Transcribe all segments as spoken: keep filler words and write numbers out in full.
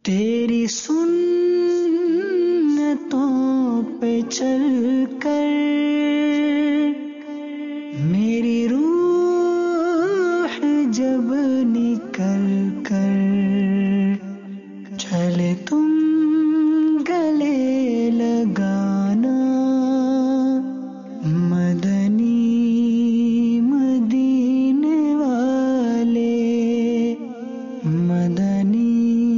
تیری سنتوں پہ چل کر میری روح جب نکل کر چلے تم گلے لگانا مدنی مدینے والے مدنی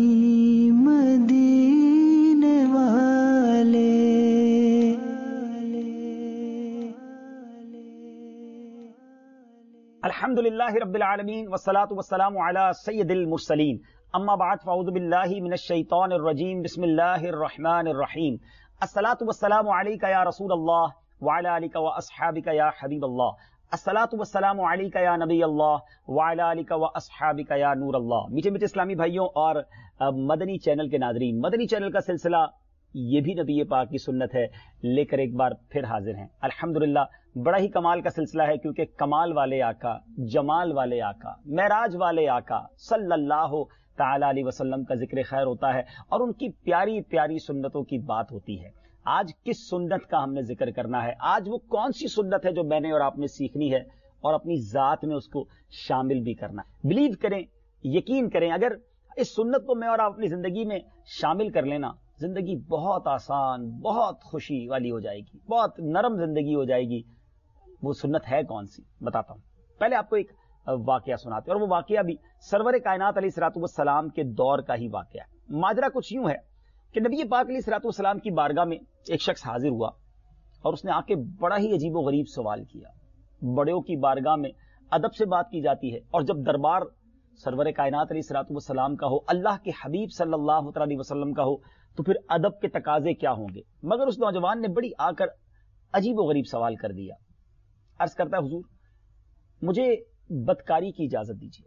الحمد للہ رب العالمین والصلاة والسلام علی سید المرسلین اما بعد فاعوذ باللہ من الشیطان الرجیم بسم اللہ الرحمن الرحیم الصلاة والسلام علیک یا رسول اللہ وعلی آلک واصحابک یا حبیب اللہ الصلاة والسلام علیک یا نبی اللہ وعلی آلک واصحابک یا نور اللہ۔ میٹھے میٹھے اسلامی بھائیوں اور مدنی چینل کے ناظرین، مدنی چینل کا سلسلہ یہ بھی نبی پاک کی سنت ہے لے کر ایک بار پھر حاضر ہیں۔ الحمدللہ بڑا ہی کمال کا سلسلہ ہے، کیونکہ کمال والے آقا، جمال والے آقا، معراج والے آقا صلی اللہ تعالی علیہ وسلم کا ذکر خیر ہوتا ہے اور ان کی پیاری پیاری سنتوں کی بات ہوتی ہے۔ آج کس سنت کا ہم نے ذکر کرنا ہے؟ آج وہ کون سی سنت ہے جو میں نے اور آپ نے سیکھنی ہے اور اپنی ذات میں اس کو شامل بھی کرنا ہے؟ بلیو کریں، یقین کریں، اگر اس سنت کو میں اور آپ اپنی زندگی میں شامل کر لینا، زندگی بہت آسان، بہت خوشی والی ہو جائے گی، بہت نرم زندگی ہو جائے گی۔ وہ سنت ہے کون سی؟ بتاتا ہوں۔ پہلے آپ کو ایک واقعہ سناتے ہیں، اور وہ واقعہ بھی سرور کائنات علیہ الصلوۃ والسلام کے دور کا ہی واقعہ ہے۔ ماجرا کچھ یوں ہے کہ نبی پاک علیہ الصلوۃ والسلام کی بارگاہ میں ایک شخص حاضر ہوا اور اس نے آ کے بڑا ہی عجیب و غریب سوال کیا۔ بڑوں کی بارگاہ میں ادب سے بات کی جاتی ہے، اور جب دربار سرور کائنات علیہ الصلوۃ والسلام کا ہو، اللہ کے حبیب صلی اللہ علیہ وسلم کا ہو، تو پھر ادب کے تقاضے کیا ہوں گے؟ مگر اس نوجوان نے بڑی آ کر عجیب و غریب سوال کر دیا۔ عرض کرتا ہے، حضور مجھے بدکاری کی اجازت دیجیے۔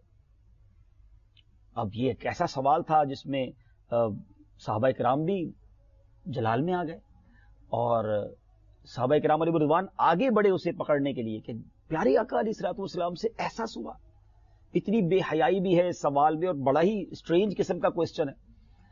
اب یہ ایک ایسا سوال تھا جس میں صحابہ کرام بھی جلال میں آ گئے، اور صحابہ کرام علیہ رضوان آگے بڑھے اسے پکڑنے کے لیے کہ پیارے آقا علیہ الصلوۃ والسلام سے ایسا سوال، اتنی بے حیائی بھی ہے سوال میں، اور بڑا ہی اسٹرینج قسم کا کوشچن ہے۔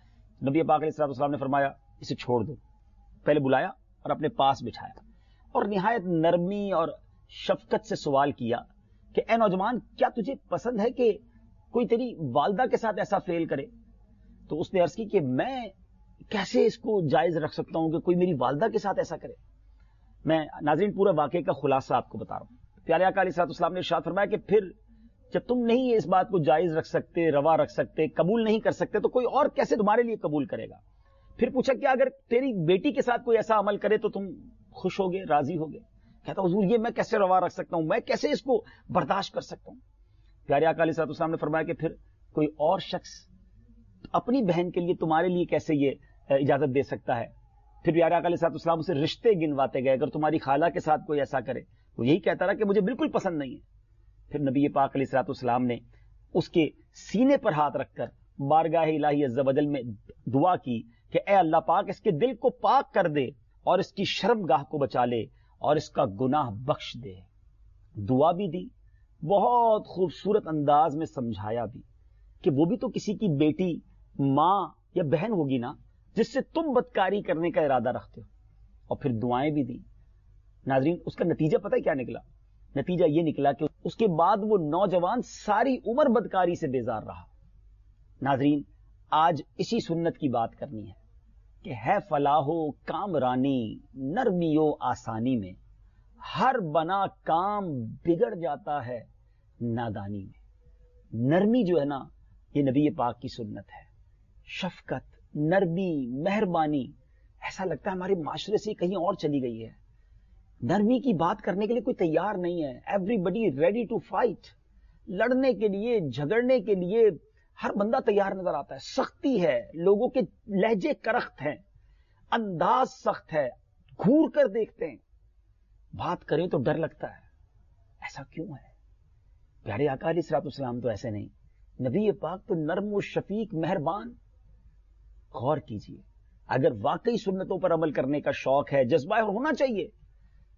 نبی پاک علیہ الصلوۃ والسلام نے فرمایا، اسے چھوڑ دو۔ پہلے بلایا اور اپنے پاس بٹھایا اور نہایت نرمی اور شفقت سے سوال کیا کہ اے نوجوان، کیا تجھے پسند ہے کہ کوئی تیری والدہ کے ساتھ ایسا فعل کرے؟ تو اس نے عرض کی کہ میں کیسے اس کو جائز رکھ سکتا ہوں کہ کوئی میری والدہ کے ساتھ ایسا کرے؟ میں ناظرین پورے واقعے کا خلاصہ آپ کو بتا رہا ہوں۔ پیارے آقا علیہ الصلوۃ والسلام نے ارشاد فرمایا کہ پھر جب تم نہیں اس بات کو جائز رکھ سکتے، روا رکھ سکتے، قبول نہیں کر سکتے، تو کوئی اور کیسے تمہارے لیے قبول کرے گا؟ پھر پوچھا کہ اگر تیری بیٹی کے ساتھ کوئی ایسا عمل کرے تو تم خوش ہوگے، راضی ہوگے؟ کہتا حضور یہ میں کیسے روا رکھ سکتا ہوں، میں کیسے اس کو برداشت کر سکتا ہوں؟ پیارے آقا علیہ الصلوۃ والسلام نے فرمایا کہ پھر کوئی اور شخص اپنی بہن کے لیے تمہارے لیے کیسے یہ اجازت دے سکتا ہے؟ پھر پیارے آقا علیہ الصلوۃ والسلام اسے رشتے گنواتے گئے، اگر تمہاری خالہ کے ساتھ کوئی ایسا کرے، وہ یہی کہتا رہا کہ مجھے بالکل پسند نہیں ہے۔ پھر نبی پاک علیہ الصلوۃ والسلام نے اس کے سینے پر ہاتھ رکھ کر بارگاہ الہی عز و جل میں دعا کی کہ اے اللہ پاک، اس کے دل کو پاک کر دے اور اس کی شرمگاہ کو بچا لے اور اس کا گناہ بخش دے۔ دعا بھی دی، بہت خوبصورت انداز میں سمجھایا بھی کہ وہ بھی تو کسی کی بیٹی، ماں یا بہن ہوگی نا، جس سے تم بدکاری کرنے کا ارادہ رکھتے ہو، اور پھر دعائیں بھی دی۔ ناظرین اس کا نتیجہ پتہ ہے کیا نکلا؟ نتیجہ یہ نکلا کہ اس کے بعد وہ نوجوان ساری عمر بدکاری سے بیزار رہا۔ ناظرین آج اسی سنت کی بات کرنی ہے کہ ہے فلاح و کامرانی نرمی و آسانی میں، ہر بنا کام بگڑ جاتا ہے نادانی میں۔ نرمی جو ہے نا، یہ نبی پاک کی سنت ہے۔ شفقت، نرمی، مہربانی، ایسا لگتا ہے ہمارے معاشرے سے کہیں اور چلی گئی ہے۔ نرمی کی بات کرنے کے لیے کوئی تیار نہیں ہے۔ Everybody ready to fight, لڑنے کے لیے، جھگڑنے کے لیے ہر بندہ تیار نظر آتا ہے۔ سختی ہے، لوگوں کے لہجے کرخت ہیں، انداز سخت ہے، گھور کر دیکھتے ہیں، بات کریں تو ڈر لگتا ہے۔ ایسا کیوں ہے؟ پیارے آقا علیہ الصلوۃ والسلام تو ایسے نہیں، نبی پاک تو نرم و شفیق، مہربان۔ غور کیجئے، اگر واقعی سنتوں پر عمل کرنے کا شوق ہے، جذبہ ہونا چاہیے،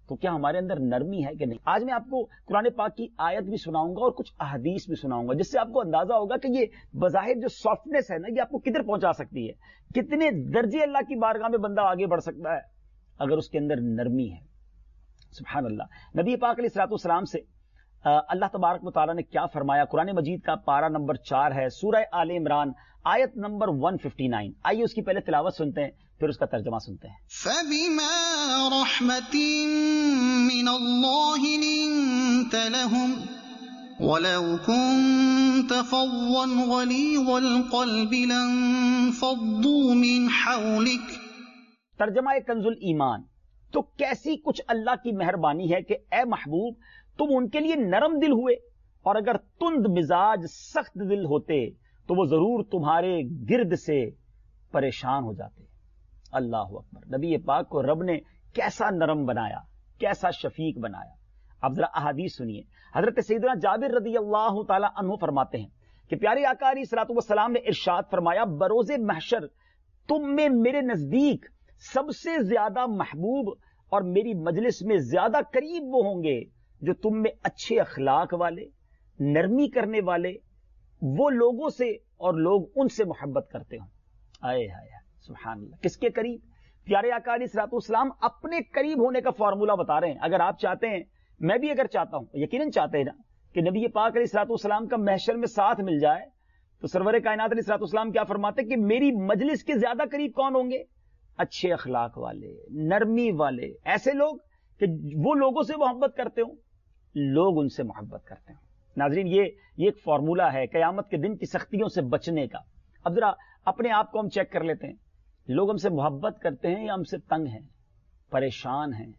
تو کیا ہمارے اندر نرمی ہے کہ نہیں؟ آج میں آپ کو قرآن پاک کی آیت بھی سناؤں گا اور کچھ احادیث بھی سناؤں گا، جس سے آپ کو اندازہ ہوگا کہ یہ بظاہر جو سافٹنس ہے نا، یہ آپ کو کدھر پہنچا سکتی ہے، کتنے درجے اللہ کی بارگاہ میں بندہ آگے بڑھ سکتا ہے اگر اس کے اندر نرمی ہے۔ سبحان اللہ۔ نبی پاک علیہ الصلوۃ والسلام سے اللہ تبارک و تعالیٰ نے کیا فرمایا؟ قرآن مجید کا پارہ نمبر چار ہے، سورہ آل عمران، آیت نمبر ایک سو اناسی۔ آئیے اس کی پہلے تلاوت سنتے ہیں، پھر اس کا ترجمہ سنتے ہیں۔ فَبِمَا رَحْمَةٍ مِّنَ اللَّهِ لِنتَ لَهُمْ وَلَوْ كُنتَ فَظًّا غَلِيظَ الْقَلْبِ لَانفَضُّوا مِنْ حَوْلِكَ۔ ترجمہ کنز الایمان۔ تو کیسی کچھ اللہ کی مہربانی ہے کہ اے محبوب تم ان کے لیے نرم دل ہوئے، اور اگر تند مزاج سخت دل ہوتے تو وہ ضرور تمہارے گرد سے پریشان ہو جاتے۔ اللہ اکبر۔ نبی پاک کو رب نے کیسا نرم بنایا، کیسا شفیق بنایا۔ اب ذرا احادیث سنیے۔ حضرت سیدنا جابر رضی اللہ تعالی عنہ فرماتے ہیں کہ پیارے آقا علیہ الصلوۃ والسلام نے ارشاد فرمایا، بروز محشر تم میں میرے نزدیک سب سے زیادہ محبوب اور میری مجلس میں زیادہ قریب وہ ہوں گے جو تم میں اچھے اخلاق والے، نرمی کرنے والے، وہ لوگوں سے اور لوگ ان سے محبت کرتے ہوں۔ آئے ہائے سبحان اللہ۔ کس کے قریب؟ پیارے آقا علیہ الصلوۃ والسلام اپنے قریب ہونے کا فارمولہ بتا رہے ہیں۔ اگر آپ چاہتے ہیں، میں بھی اگر چاہتا ہوں، یقیناً چاہتے ہیں نا کہ نبی پاک علیہ الصلوۃ والسلام کا محشر میں ساتھ مل جائے، تو سرور کائنات علیہ الصلوۃ والسلام کیا فرماتے کہ میری مجلس کے زیادہ قریب کون ہوں گے؟ اچھے اخلاق والے، نرمی والے، ایسے لوگ کہ وہ لوگوں سے محبت کرتے ہوں، لوگ ان سے محبت کرتے ہوں۔ ناظرین، یہ یہ ایک فارمولہ ہے قیامت کے دن کی سختیوں سے بچنے کا۔ اب ذرا اپنے آپ کو ہم چیک کر لیتے ہیں، لوگ ہم سے محبت کرتے ہیں یا ہم سے تنگ ہیں، پریشان ہیں،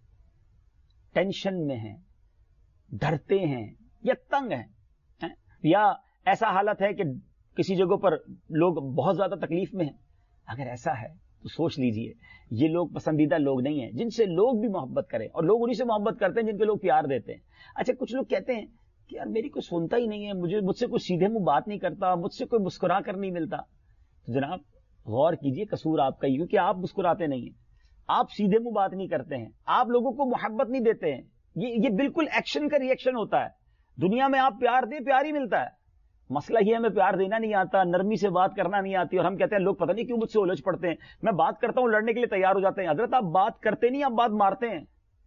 ٹینشن میں ہیں، ڈرتے ہیں یا تنگ ہیں، یا ایسا حالت ہے کہ کسی جگہ پر لوگ بہت زیادہ تکلیف میں ہیں؟ اگر ایسا ہے تو سوچ لیجئے یہ لوگ پسندیدہ لوگ نہیں ہیں جن سے لوگ بھی محبت کریں، اور لوگ انہی سے محبت کرتے ہیں جن کے لوگ پیار دیتے ہیں۔ اچھا، کچھ لوگ کہتے ہیں کہ یار میری کوئی سنتا ہی نہیں ہے، مجھے مجھ سے کوئی سیدھے منہ بات نہیں کرتا، مجھ سے کوئی مسکرا کر نہیں ملتا۔ تو جناب غور کیجئے، قصور آپ کا ہی، کیونکہ آپ مسکراتے نہیں ہیں، آپ سیدھے منہ بات نہیں کرتے ہیں، آپ لوگوں کو محبت نہیں دیتے ہیں۔ یہ یہ بالکل ایکشن کا ری ایکشن ہوتا ہے۔ دنیا میں آپ پیار دیں، پیار ہی ملتا ہے۔ مسئلہ یہ ہمیں پیار دینا نہیں آتا، نرمی سے بات کرنا نہیں آتی، اور ہم کہتے ہیں لوگ پتہ نہیں کیوں مجھ سے الجھ پڑتے ہیں، میں بات کرتا ہوں لڑنے کے لیے تیار ہو جاتے ہیں۔ حضرت آپ بات کرتے نہیں، آپ بات مارتے ہیں،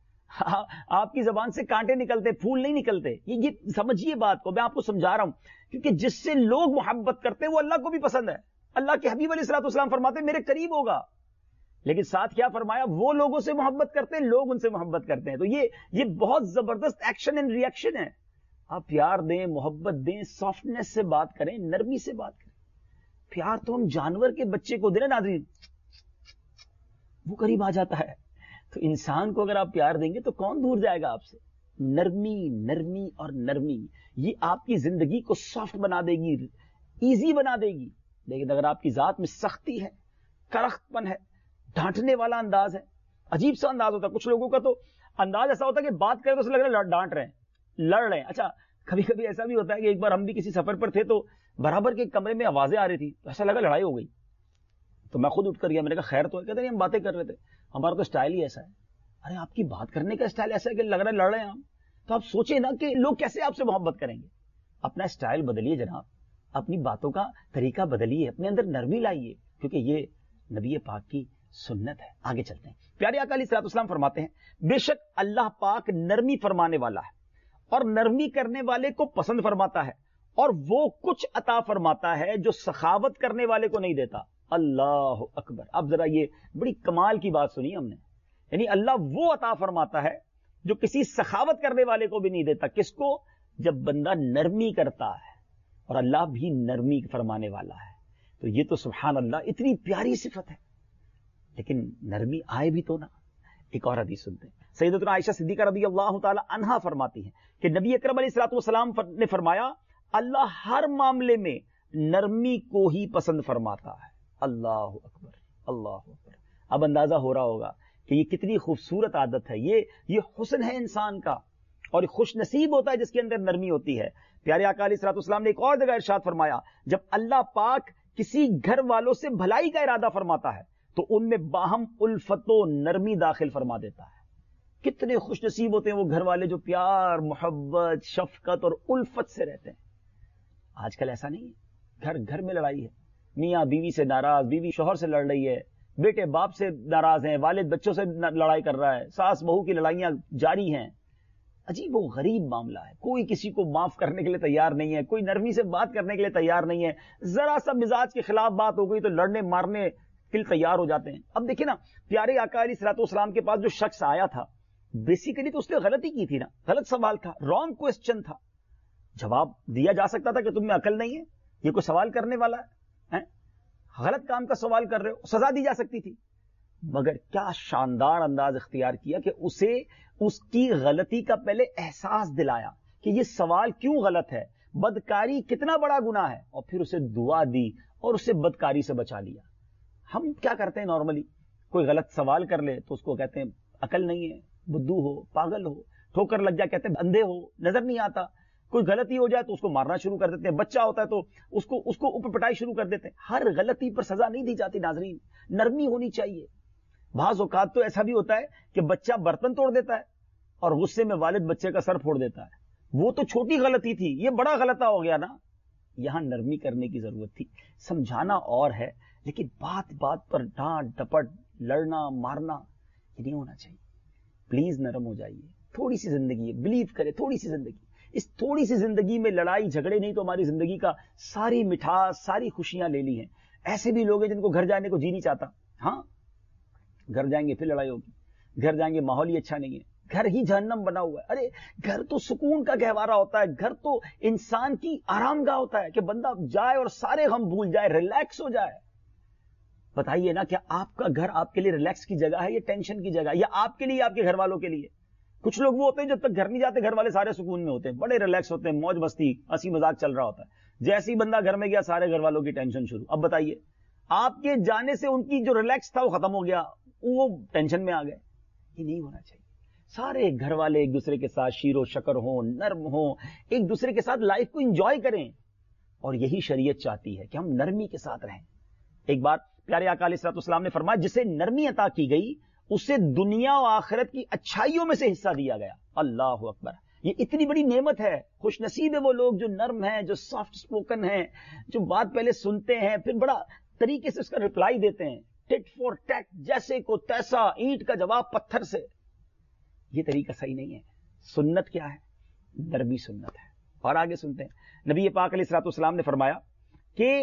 آپ کی زبان سے کانٹے نکلتے، پھول نہیں نکلتے۔ یہ یہ سمجھیے بات کو، میں آپ کو سمجھا رہا ہوں، کیونکہ جس سے لوگ محبت کرتے ہیں وہ اللہ کو بھی پسند ہے۔ اللہ کے حبیب علیہ الصلوۃ والسلام فرماتے ہیں میرے قریب ہوگا، لیکن ساتھ کیا فرمایا؟ وہ لوگوں سے محبت کرتے ہیں، لوگ ان سے محبت کرتے ہیں۔ تو یہ یہ بہت زبردست ایکشن اینڈ ری ایکشن ہے۔ آپ پیار دیں، محبت دیں، سافٹنس سے بات کریں، نرمی سے بات کریں۔ پیار تو ہم جانور کے بچے کو دیں ناظرین، وہ قریب آ جاتا ہے۔ تو انسان کو اگر آپ پیار دیں گے تو کون دور جائے گا آپ سے؟ نرمی نرمی اور نرمی، یہ آپ کی زندگی کو سافٹ بنا دے گی، ایزی بنا دے گی۔ لیکن اگر آپ کی ذات میں سختی ہے، کرخت پن ہے، ڈانٹنے والا انداز ہے، عجیب سا انداز ہوتا ہے۔ کچھ لوگوں کا تو انداز ایسا ہوتا ہے کہ بات کرے تو اسے لگ رہا ہے ڈانٹ رہے ہیں، لڑ رہے ہیں۔ اچھا، کبھی کبھی ایسا بھی ہوتا ہے کہ ایک بار ہم بھی کسی سفر پر تھے تو برابر کے کمرے میں آوازیں آ رہی تھی، تو ایسا لگا لڑائی ہو گئی، تو میں خود اٹھ کر گیا، میں نے کہا خیر تو ہے؟ کہتے نہیں ہم باتیں کر رہے تھے، ہمارا تو اسٹائل ہی ایسا ہے۔ ارے آپ کی بات کرنے کا اسٹائل ایسا ہے کہ لگ رہا ہے لڑ رہے ہیں ہم، تو آپ سوچیں نا کہ لوگ کیسے آپ سے محبت کریں گے۔ اپنا اسٹائل بدلیے جناب، اپنی باتوں کا طریقہ بدلیے، اپنے اندر نرمی لائیے، کیونکہ یہ نبی پاک کی سنت ہے۔ آگے چلتے ہیں۔ پیارے آقا علیہ الصلوۃ والسلام فرماتے ہیں بے شک اللہ پاک نرمی فرمانے والا ہے اور نرمی کرنے والے کو پسند فرماتا ہے، اور وہ کچھ عطا فرماتا ہے جو سخاوت کرنے والے کو نہیں دیتا۔ اللہ اکبر۔ اب ذرا یہ بڑی کمال کی بات سنی ہم نے، یعنی اللہ وہ عطا فرماتا ہے جو کسی سخاوت کرنے والے کو بھی نہیں دیتا۔ کس کو؟ جب بندہ نرمی کرتا ہے، اور اللہ بھی نرمی فرمانے والا ہے۔ تو یہ تو سبحان اللہ اتنی پیاری صفت ہے، لیکن نرمی آئے بھی تو نا۔ ایک اور حدیث سنتے ہیں۔ سیدتنا عائشہ صدیقہ رضی اللہ تعالی عنہا فرماتی ہیں کہ نبی اکرم علیہ الصلوۃ والسلام نے فرمایا اللہ ہر معاملے میں نرمی کو ہی پسند فرماتا ہے۔ اللہ اکبر، اللہ اکبر۔ اب اندازہ ہو رہا ہوگا کہ یہ کتنی خوبصورت عادت ہے، یہ یہ حسن ہے انسان کا، اور خوش نصیب ہوتا ہے جس کے اندر نرمی ہوتی ہے۔ پیارے آقا علیہ الصلوۃ والسلام نے ایک اور جگہ ارشاد فرمایا جب اللہ پاک کسی گھر والوں سے بھلائی کا ارادہ فرماتا ہے تو ان میں باہم الفت و نرمی داخل فرما دیتا ہے۔ کتنے خوش نصیب ہوتے ہیں وہ گھر والے جو پیار محبت شفقت اور الفت سے رہتے ہیں. آج کل ایسا نہیں ہے، گھر گھر میں لڑائی ہے، میاں بیوی سے ناراض، بیوی شوہر سے لڑ رہی ہے، بیٹے باپ سے ناراض ہیں، والد بچوں سے لڑائی کر رہا ہے، ساس بہو کی لڑائیاں جاری ہیں. عجیب و غریب معاملہ ہے. کوئی کسی کو معاف کرنے کے لیے تیار نہیں ہے، کوئی نرمی سے بات کرنے کے لیے تیار نہیں ہے. ذرا سا مزاج کے خلاف بات ہو گئی تو لڑنے مارنے کے لیے تیار ہو جاتے ہیں. اب دیکھیں نا، پیارے آقا علیہ الصلوۃ والسلام کے پاس جو شخص آیا تھا، بیسیکلی تو اس نے غلطی کی تھی نا، غلط سوال تھا، رانگ کوسچن تھا. جواب دیا جا سکتا تھا کہ تم میں عقل نہیں ہے، یہ کوئی سوال کرنے والا ہے، غلط کام کا سوال کر رہے ہو، سزا دی جا سکتی تھی. مگر کیا شاندار انداز اختیار کیا کہ اسے اس کی غلطی کا پہلے احساس دلایا کہ یہ سوال کیوں غلط ہے، بدکاری کتنا بڑا گناہ ہے، اور پھر اسے دعا دی اور اسے بدکاری سے بچا لیا. ہم کیا کرتے ہیں نارملی، کوئی غلط سوال کر لے تو اس کو کہتے ہیں عقل نہیں ہے، بدو ہو، پاگل ہو، ٹھوکر لگ جائے کہتے ہیں اندھے ہو، نظر نہیں آتا. کوئی غلطی ہو جائے تو اس کو مارنا شروع کر دیتے ہیں، بچہ ہوتا ہے تو اس کو اس کو اوپر پٹائی شروع کر دیتے ہیں. ہر غلطی پر سزا نہیں دی جاتی ناظرین، نرمی ہونی چاہیے. بعض اوقات تو ایسا بھی ہوتا ہے کہ بچہ برتن توڑ دیتا ہے اور غصے میں والد بچے کا سر پھوڑ دیتا ہے. وہ تو چھوٹی غلطی تھی، یہ بڑا غلطہ ہو گیا نا. یہاں نرمی کرنے کی ضرورت تھی، سمجھانا اور ہے، لیکن بات بات پر ڈانٹ ڈپٹ لڑنا مارنا یہ نہیں ہونا چاہیے. پلیز نرم ہو جائیے. تھوڑی سی زندگی ہے، بلیو کرے، تھوڑی سی زندگی. اس تھوڑی سی زندگی میں لڑائی جھگڑے نہیں تو ہماری زندگی کا ساری مٹھاس ساری خوشیاں لے لی ہیں. ایسے بھی لوگ ہیں جن کو گھر جانے کو جی نہیں چاہتا. ہاں، گھر جائیں گے پھر لڑائی ہوگی، گھر جائیں گے ماحول ہی اچھا نہیں ہے، گھر ہی جہنم بنا ہوا ہے. ارے گھر تو سکون کا گہوارہ ہوتا ہے، گھر تو انسان کی آرام گاہ ہوتا ہے کہ بندہ جائے اور سارے غم بھول جائے، ریلیکس ہو جائے. بتائیے نا، کیا آپ کا گھر آپ کے لیے ریلیکس کی جگہ ہے یا ٹینشن کی جگہ، یا آپ کے لیے آپ کے گھر والوں کے لیے؟ کچھ لوگ وہ ہوتے ہیں جب تک گھر نہیں جاتے گھر والے سارے سکون میں ہوتے ہیں، بڑے ریلیکس ہوتے ہیں، موج مستی ہنسی مذاق چل رہا ہوتا ہے. جیسے ہی بندہ گھر میں گیا سارے گھر والوں کی ٹینشن شروع. اب بتائیے، آپ کے جانے سے ان کی جو ریلیکس تھا وہ ختم ہو گیا، وہ ٹینشن میں آ گئے. یہ نہیں ہونا چاہیے. سارے گھر والے ایک دوسرے کے ساتھ شیر و شکر ہوں، نرم ہوں، ایک دوسرے کے ساتھ لائف کو انجوائے کریں. اور یہی شریعت چاہتی ہے کہ ہم نرمی کے ساتھ رہیں. ایک بار پیارے آقا علیہ الصلوۃ والسلام نے فرمایا، جسے نرمی عطا کی گئی اسے دنیا و آخرت کی اچھائیوں میں سے حصہ دیا گیا. اللہ اکبر، یہ اتنی بڑی نعمت ہے. خوش نصیب ہے وہ لوگ جو نرم ہیں، جو سافٹ اسپوکن ہیں، جو بات پہلے سنتے ہیں پھر بڑا طریقے سے اس کا رپلائی دیتے ہیں، ٹٹ فور ٹیٹ، جیسے کو تیسا، اینٹ کا جواب پتھر سے. یہ طریقہ صحیح نہیں ہے. سنت کیا ہے؟ نرمی سنت ہے. اور آگے سنتے ہیں، نبی پاک علیہ الصلوۃ والسلام نے فرمایا کہ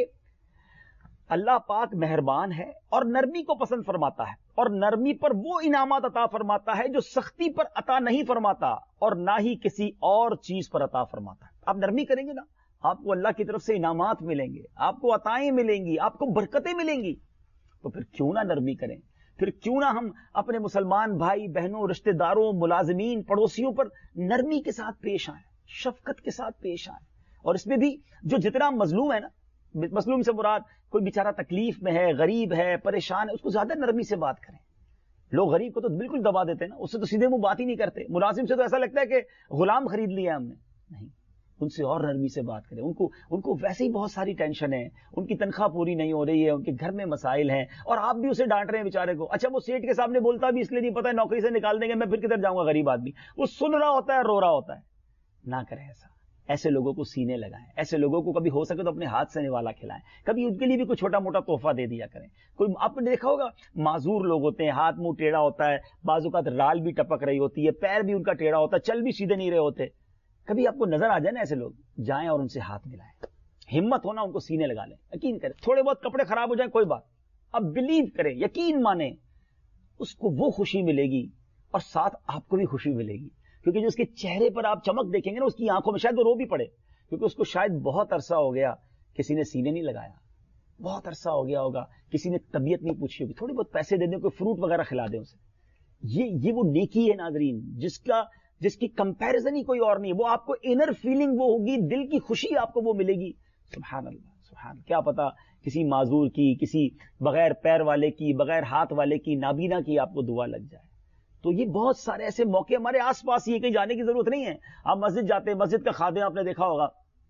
اللہ پاک مہربان ہے اور نرمی کو پسند فرماتا ہے، اور نرمی پر وہ انعامات عطا فرماتا ہے جو سختی پر عطا نہیں فرماتا اور نہ ہی کسی اور چیز پر عطا فرماتا ہے. آپ نرمی کریں گے نا، آپ کو اللہ کی طرف سے انعامات ملیں گے، آپ کو عطائیں ملیں گی، آپ کو برکتیں ملیں گی. تو پھر کیوں نہ نرمی کریں؟ پھر کیوں نہ ہم اپنے مسلمان بھائی بہنوں، رشتہ داروں، ملازمین، پڑوسیوں پر نرمی کے ساتھ پیش آئیں، شفقت کے ساتھ پیش آئیں. اور اس میں بھی جو جتنا مظلوم ہے نا، مظلوم سے مراد کوئی بیچارہ تکلیف میں ہے، غریب ہے، پریشان ہے، اس کو زیادہ نرمی سے بات کریں. لوگ غریب کو تو بالکل دبا دیتے ہیں نا، اس سے تو سیدھے منہ بات ہی نہیں کرتے. ملازم سے تو ایسا لگتا ہے کہ غلام خرید لیا ہم نے. نہیں، ان سے اور نرمی سے بات کریں. ان کو ان کو ویسے ہی بہت ساری ٹینشن ہے، ان کی تنخواہ پوری نہیں ہو رہی ہے، ان کے گھر میں مسائل ہیں، اور آپ بھی اسے ڈانٹ رہے ہیں بیچارے کو. اچھا، وہ سیٹ کے سامنے بولتا بھی اس لیے نہیں، پتا ہے نوکری سے نکال دیں گے، میں پھر کدھر جاؤں گا غریب آدمی. وہ سن رہا ہوتا ہے، رو رہا ہوتا ہے. نہ کریں ایسا. ایسے لوگوں کو سینے لگائیں. ایسے لوگوں کو کبھی ہو سکے تو اپنے ہاتھ سے نوالا کھلائیں. کبھی ان کے لیے بھی کوئی چھوٹا موٹا تحفہ دے دیا کریں. کوئی آپ نے دیکھا ہوگا معذور لوگ ہوتے ہیں، ہاتھ منہ ٹیڑھا ہوتا ہے، بعض اوقات رال بھی ٹپک رہی ہوتی ہے، پیر بھی ان کا ٹیڑھا ہوتا ہے، چل بھی سیدھے نہیں رہے ہوتے. کبھی آپ کو نظر آ جائے نا ایسے لوگ، جائیں اور ان سے ہاتھ ملائیں. ہمت ہونا ان کو سینے لگا لیں. یقین کریں، تھوڑے بہت کپڑے خراب ہو جائیں کوئی بات، اب بلیو کریں، یقین مانیں، اس کو وہ خوشی ملے گی اور ساتھ آپ کو بھی خوشی ملے گی. کیونکہ جو اس کے چہرے پر آپ چمک دیکھیں گے نا، اس کی آنکھوں میں شاید وہ رو بھی پڑے، کیونکہ اس کو شاید بہت عرصہ ہو گیا کسی نے سینے نہیں لگایا، بہت عرصہ ہو گیا ہوگا کسی نے طبیعت نہیں پوچھی ہوگی، تھوڑے بہت پیسے دے دیں، کوئی فروٹ وغیرہ کھلا دیں اسے. یہ یہ وہ نیکی ہے ناظرین، جس کا جس کی کمپیریزن ہی کوئی اور نہیں ہے. وہ آپ کو انر فیلنگ وہ ہوگی، دل کی خوشی آپ کو وہ ملے گی. سبحان اللہ، سبحان اللہ. کیا پتا کسی معذور کی، کسی بغیر پیر والے کی، بغیر ہاتھ والے کی، نابینا کی آپ کو دعا لگ جائے. تو یہ بہت سارے ایسے موقع ہمارے آس پاس ہی، کہیں جانے کی ضرورت نہیں ہے. آپ مسجد جاتے ہیں، مسجد کا خادم آپ نے دیکھا ہوگا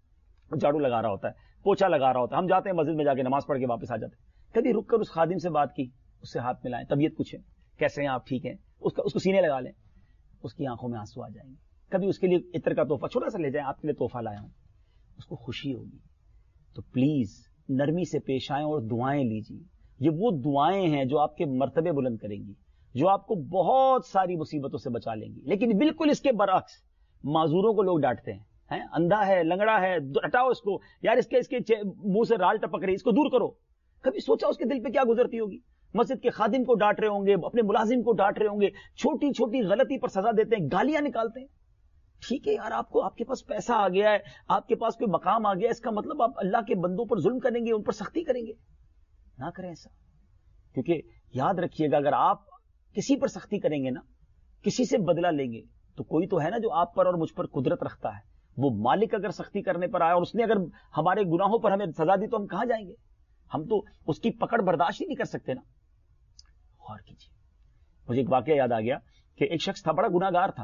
جھاڑو لگا رہا ہوتا ہے، پوچھا لگا رہا ہوتا ہے. ہم جاتے ہیں مسجد میں، جا کے نماز پڑھ کے واپس آ جاتے ہیں. کبھی رک کر اس خادم سے بات کی، اس سے ہاتھ ملائیں، طبیعت پوچھیں، کیسے ہیں آپ، ٹھیک ہیں، اس کا اس کو سینے لگا لیں. اس کی آنکھوں میں آنسو آ جائیں گے. کبھی اس کے لیے عطر کا تحفہ چھوٹا سا لے جائیں, آپ کے لیے تحفہ لایا ہوں, اس کو خوشی ہوگی. تو پلیز نرمی سے پیش آئیں اور دعائیں لیجیے. یہ وہ دعائیں ہیں جو آپ کے مرتبے بلند کریں گی, جو آپ کو بہت ساری مصیبتوں سے بچا لیں گی. لیکن بالکل اس کے برعکس معذوروں کو لوگ ڈانٹتے ہیں, ہیں اندھا ہے, لنگڑا ہے, ہٹاؤ اس کو, یار اس کے اس کے منہ سے رال ٹپک رہی, اس کو دور کرو. کبھی سوچا اس کے دل پہ کیا گزرتی ہوگی؟ مسجد کے خادم کو ڈانٹ رہے ہوں گے, اپنے ملازم کو ڈانٹ رہے ہوں گے, چھوٹی چھوٹی غلطی پر سزا دیتے ہیں, گالیاں نکالتے ہیں. ٹھیک ہے یار, آپ کو آپ کے پاس پیسہ آ گیا ہے, آپ کے پاس کوئی مقام آ گیا, اس کا مطلب آپ اللہ کے بندوں پر ظلم کریں گے, ان پر سختی کریں گے؟ نہ کریں ایسا. کیونکہ یاد رکھیے گا, اگر آپ کسی پر سختی کریں گے نا, کسی سے بدلہ لیں گے, تو کوئی تو ہے نا جو آپ پر اور مجھ پر قدرت رکھتا ہے. وہ مالک اگر سختی کرنے پر آیا اور اس نے اگر ہمارے گناہوں پر ہمیں سزا دی, تو ہم کہاں جائیں گے؟ ہم تو اس کی پکڑ برداشت ہی نہیں کر سکتے نا. غور کیجیے. مجھے ایک واقعہ یاد آ گیا کہ ایک شخص تھا, بڑا گناہگار تھا,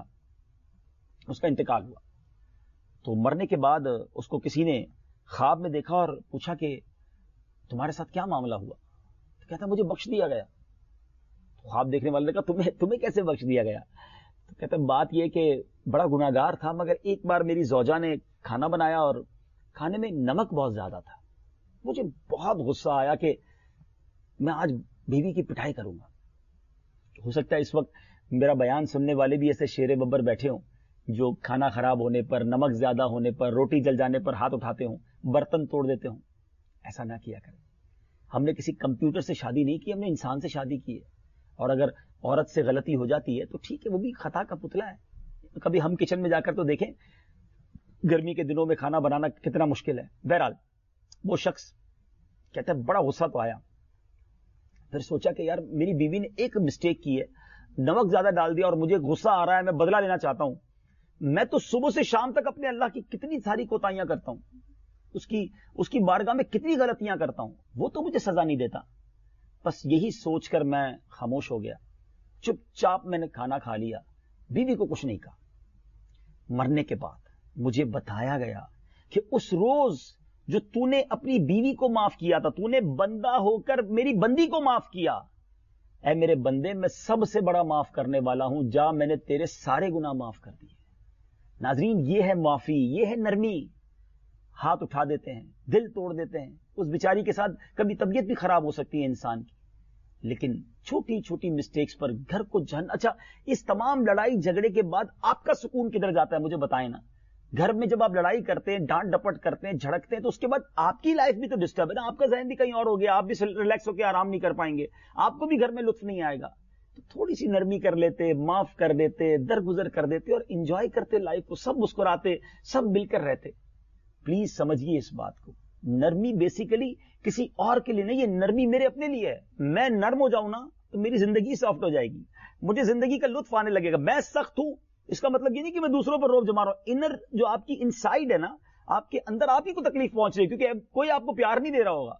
اس کا انتقال ہوا. تو مرنے کے بعد اس کو کسی نے خواب میں دیکھا اور پوچھا کہ تمہارے ساتھ کیا معاملہ ہوا؟ تو کہتا مجھے بخش دیا گیا. تو خواب دیکھنے والے نے کہا تمہیں تمہیں کیسے بخش دیا گیا؟ تو کہتا بات یہ کہ بڑا گناہگار تھا, مگر ایک بار میری زوجہ نے کھانا بنایا اور کھانے میں نمک بہت زیادہ تھا. مجھے بہت غصہ آیا کہ میں آج بیوی کی پٹائی کروں گا. ہو سکتا ہے اس وقت میرا بیان سننے والے بھی ایسے شیر ببر بیٹھے ہوں جو کھانا خراب ہونے پر, نمک زیادہ ہونے پر, روٹی جل جانے پر ہاتھ اٹھاتے ہوں, برتن توڑ دیتے ہوں. ایسا نہ کیا کریں. ہم نے کسی کمپیوٹر سے شادی نہیں کی, ہم نے انسان سے شادی کی ہے. اور اگر عورت سے غلطی ہو جاتی ہے تو ٹھیک ہے, وہ بھی خطا کا پتلا ہے. کبھی ہم کچن میں جا کر تو دیکھیں, گرمی کے دنوں میں کھانا بنانا کتنا مشکل ہے. بہرحال وہ شخص کہتا ہے بڑا غصہ تو آیا, پھر سوچا کہ یار میری بیوی نے ایک مسٹیک کی ہے, نمک زیادہ ڈال دیا اور مجھے غصہ آ رہا ہے, میں بدلہ لینا چاہتا ہوں. میں تو صبح سے شام تک اپنے اللہ کی کتنی ساری کوتاہیاں کرتا ہوں, اس کی اس کی بارگاہ میں کتنی غلطیاں کرتا ہوں, وہ تو مجھے سزا نہیں دیتا. بس یہی سوچ کر میں خاموش ہو گیا, چپ چاپ میں نے کھانا کھا لیا, بیوی کو کچھ نہیں کہا. مرنے کے بعد مجھے بتایا گیا کہ اس روز جو تو نے اپنی بیوی کو معاف کیا تھا, تو نے بندہ ہو کر میری بندی کو معاف کیا. اے میرے بندے, میں سب سے بڑا معاف کرنے والا ہوں, جا میں نے تیرے سارے گناہ معاف کر دیے. ناظرین, یہ ہے معافی, یہ ہے نرمی. ہاتھ اٹھا دیتے ہیں, دل توڑ دیتے ہیں. اس بیچاری کے ساتھ کبھی طبیعت بھی خراب ہو سکتی ہے انسان کی, لیکن چھوٹی چھوٹی مسٹیکس پر گھر کو جہن. اچھا, اس تمام لڑائی جھگڑے کے بعد آپ کا سکون کدھر جاتا ہے مجھے بتائیں نا. گھر میں جب آپ لڑائی کرتے ہیں, ڈانٹ ڈپٹ کرتے ہیں, جھڑکتے ہیں, تو اس کے بعد آپ کی لائف بھی تو ڈسٹرب ہے نا, آپ کا ذہن بھی کہیں اور ہو گیا, آپ بھی ریلیکس ہو کے آرام نہیں کر پائیں گے, آپ کو بھی گھر میں لطف نہیں آئے گا. تو تھوڑی سی نرمی کر لیتے, معاف کر دیتے, درگزر کر دیتے اور انجوائے کرتے لائف کو, سب مسکراتے, سب مل کر رہتے. پلیز سمجھیے اس بات کو, نرمی بیسیکلی کسی اور کے لیے نہیں, یہ نرمی میرے اپنے لیے ہے. میں نرم ہو جاؤں نا تو میری زندگی سافٹ ہو جائے گی, مجھے زندگی کا لطف آنے لگے گا. میں سخت ہوں, اس کا مطلب یہ نہیں کہ میں دوسروں پر روب جما رہا ہوں. انر جو آپ کی انسائیڈ ہے نا, آپ کے اندر آپ ہی کو تکلیف پہنچ رہی ہے, کیونکہ کوئی آپ کو پیار نہیں دے رہا ہوگا.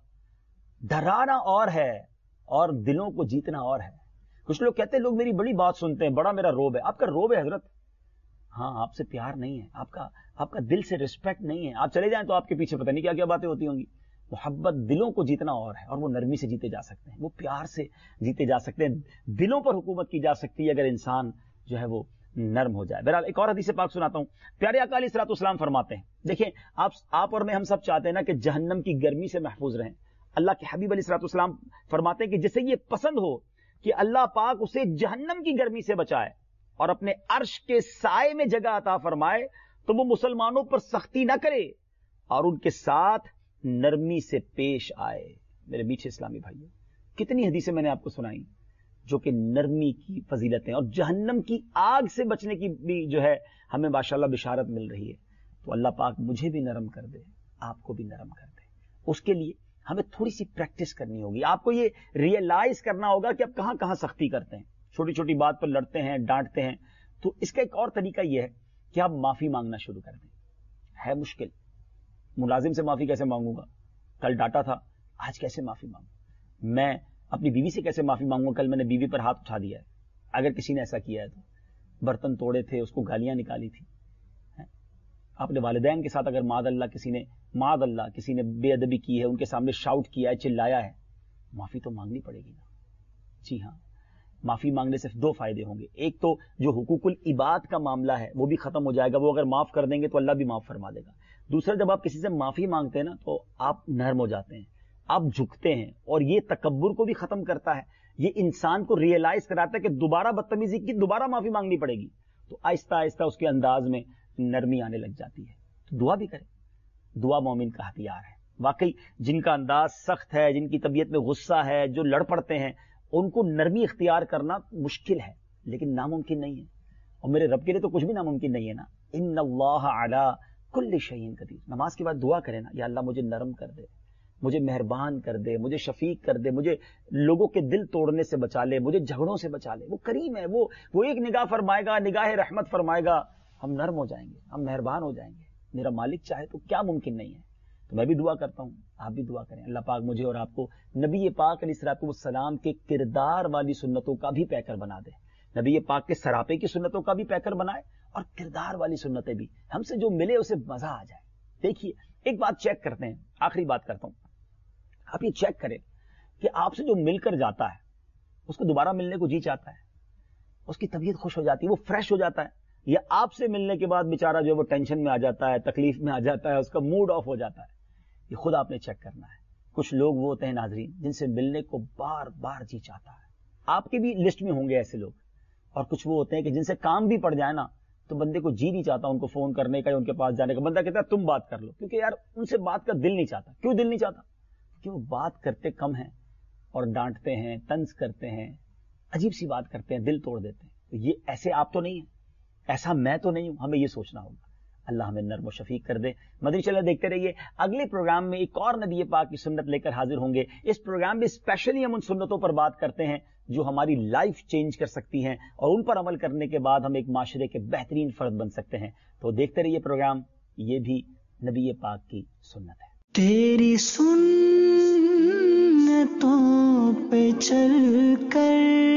ڈرانا اور ہے اور دلوں کو جیتنا اور ہے. کچھ لوگ کہتے ہیں لوگ میری بڑی بات سنتے ہیں, بڑا میرا روب ہے. آپ کا روب ہے حضرت, ہاں آپ سے پیار نہیں ہے, آپ کا آپ کا دل سے رسپیکٹ نہیں ہے. آپ چلے جائیں تو آپ کے پیچھے پتہ نہیں کیا کیا باتیں ہوتی ہوں گی. محبت دلوں کو جیتنا اور ہے, اور وہ نرمی سے جیتے جا سکتے ہیں, وہ پیار سے جیتے جا سکتے ہیں. دلوں پر حکومت کی جا سکتی ہے اگر انسان جو ہے وہ نرم ہو جائے. بہرحال ایک اور حدیث پاک سناتا ہوں. پیارے آقا علیہ الصلوۃ والسلام فرماتے ہیں, دیکھیں آپ آپ اور میں ہم سب چاہتے ہیں نا کہ جہنم کی گرمی سے محفوظ رہیں. اللہ کے حبیب علیہ الصلوۃ والسلام فرماتے ہیں کہ جسے یہ پسند ہو کہ اللہ پاک اسے جہنم کی گرمی سے بچائے اور اپنے عرش کے سائے میں جگہ عطا فرمائے, تو وہ مسلمانوں پر سختی نہ کرے اور ان کے ساتھ نرمی سے پیش آئے. میرے میٹھے اسلامی بھائیوں, کتنی حدیثیں میں نے آپ کو سنائی جو کہ نرمی کی فضیلتیں اور جہنم کی آگ سے بچنے کی بھی جو ہے ہمیں ماشاءاللہ بشارت مل رہی ہے. تو اللہ پاک مجھے بھی نرم کر دے, آپ کو بھی نرم کر دے. اس کے لیے ہمیں تھوڑی سی پریکٹس کرنی ہوگی. آپ کو یہ ریئلائز کرنا ہوگا کہ آپ کہاں کہاں سختی کرتے ہیں, چھوٹی چھوٹی بات پر لڑتے ہیں, ڈانٹتے ہیں. تو اس کا ایک اور طریقہ یہ ہے کہ آپ معافی مانگنا شروع کر دیں. ہے مشکل, ملازم سے معافی کیسے مانگوں گا, کل ڈانٹا تھا, آج کیسے معافی مانگوں. میں اپنی بیوی سے کیسے معافی مانگوں, کل میں نے بیوی پر ہاتھ اٹھا دیا ہے, اگر کسی نے ایسا کیا ہے تو. برتن توڑے تھے, اس کو گالیاں نکالی تھی. اپنے والدین کے ساتھ اگر معاذ اللہ کسی نے معاذ اللہ کسی نے بے ادبی کی ہے, ان کے سامنے شاؤٹ کیا ہے, چلایا ہے, معافی تو مانگنی پڑے گی نا. جی ہاں, معافی مانگنے سے دو فائدے ہوں گے. ایک تو جو حقوق العباد کا معاملہ ہے وہ بھی ختم ہو جائے گا, وہ اگر معاف کر دیں گے تو اللہ بھی معاف فرما دے گا. دوسرا, جب آپ کسی سے معافی مانگتے ہیں نا تو آپ نرم ہو جاتے ہیں, آپ جھکتے ہیں, اور یہ تکبر کو بھی ختم کرتا ہے. یہ انسان کو ریئلائز کراتا ہے کہ دوبارہ بدتمیزی کی دوبارہ معافی مانگنی پڑے گی, تو آہستہ آہستہ اس کے انداز میں نرمی آنے لگ جاتی ہے. تو دعا بھی کریں, دعا مومن کا ہتھیار ہے. واقعی جن کا انداز سخت ہے, جن کی طبیعت میں غصہ ہے, جو لڑ پڑتے ہیں, ان کو نرمی اختیار کرنا مشکل ہے لیکن ناممکن نہیں ہے. اور میرے رب کے لیے تو کچھ بھی ناممکن نہیں ہے نا. ان اللہ علی کل شیء قدیر. نماز کے بعد دعا کرے نا, یا اللہ مجھے نرم کر دے, مجھے مہربان کر دے, مجھے شفیق کر دے, مجھے لوگوں کے دل توڑنے سے بچا لے, مجھے جھگڑوں سے بچا لے. وہ کریم ہے, وہ وہ ایک نگاہ فرمائے گا, نگاہ رحمت فرمائے گا, ہم نرم ہو جائیں گے, ہم مہربان ہو جائیں گے. میرا مالک چاہے تو کیا ممکن نہیں ہے. تو میں بھی دعا کرتا ہوں, آپ بھی دعا کریں, اللہ پاک مجھے اور آپ کو نبی پاک علیہ الصلوۃ والسلام کے کردار والی سنتوں کا بھی پیکر بنا دے. نبی پاک کے سراپے کی سنتوں کا بھی پیکر بنائے, اور کردار والی سنتیں بھی. ہم سے جو ملے اسے مزہ آ جائے. دیکھیے ایک بات چیک کرتے ہیں, آخری بات کرتا ہوں. آپ یہ چیک کریں کہ آپ سے جو مل کر جاتا ہے اس کو دوبارہ ملنے کو جی چاہتا ہے, اس کی طبیعت خوش ہو جاتی ہے, وہ فریش ہو جاتا ہے, یا آپ سے ملنے کے بعد بیچارہ جو ہے وہ ٹینشن میں آ جاتا ہے, تکلیف میں آ جاتا ہے, اس کا موڈ آف ہو جاتا ہے. یہ خود آپ نے چیک کرنا ہے. کچھ لوگ وہ ہوتے ہیں ناظرین جن سے ملنے کو بار بار جی چاہتا ہے. آپ کے بھی لسٹ میں ہوں گے ایسے لوگ. اور کچھ وہ ہوتے ہیں کہ جن سے کام بھی پڑ جائے نا تو بندے کو جی نہیں چاہتا ان کو فون کرنے کا یا ان کے پاس جانے کا. بندہ کہتا ہے تم بات کر لو, کیونکہ یار ان سے بات کا دل نہیں چاہتا. کیوں دل نہیں چاہتا؟ کہ وہ بات کرتے کم ہیں اور ڈانٹتے ہیں, طنز کرتے ہیں, عجیب سی بات کرتے ہیں, دل توڑ دیتے ہیں. تو یہ ایسے آپ تو نہیں ہیں, ایسا میں تو نہیں ہوں. ہمیں یہ سوچنا ہوگا. اللہ ہمیں نرم و شفیق کر دے. مدنی چینل دیکھتے رہیے. اگلے پروگرام میں ایک اور نبی پاک کی سنت لے کر حاضر ہوں گے. اس پروگرام میں اسپیشلی ہم ان سنتوں پر بات کرتے ہیں جو ہماری لائف چینج کر سکتی ہیں, اور ان پر عمل کرنے کے بعد ہم ایک معاشرے کے بہترین فرد بن سکتے ہیں. تو دیکھتے رہیے پروگرام. یہ بھی نبی پاک کی سنت ہے. تیری سنتوں پہ چل کر